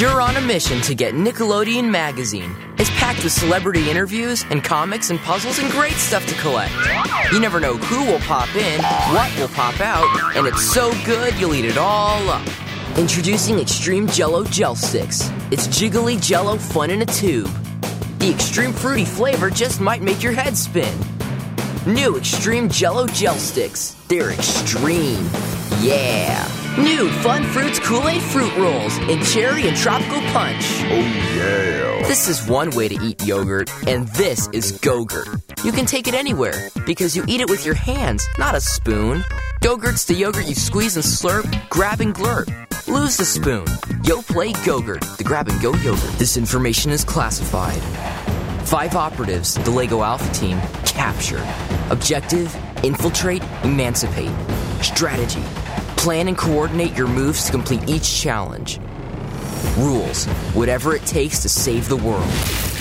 You're on a mission to get Nickelodeon Magazine. It's packed with celebrity interviews and comics and puzzles and great stuff to collect. You never know who will pop in, what will pop out, and it's so good you'll eat it all up. Introducing Extreme Jell-O Gel Sticks. It's jiggly Jell-O fun in a tube. The extreme fruity flavor just might make your head spin. New Extreme Jell-O Gel Sticks. They're extreme. Yeah. New Fun Fruits Kool-Aid Fruit Rolls in cherry and tropical punch. Oh, yeah. This is one way to eat yogurt, and this is Go-Gurt. You can take it anywhere, because you eat it with your hands, not a spoon. Go-Gurt's the yogurt you squeeze and slurp, grab and glurp. Lose the spoon. Yo play Go-Gurt, the grab-and-go yogurt. This information is classified. 5 operatives, the Lego Alpha Team, capture. Objective, infiltrate, emancipate. Strategy, plan and coordinate your moves to complete each challenge. Rules, whatever it takes to save the world.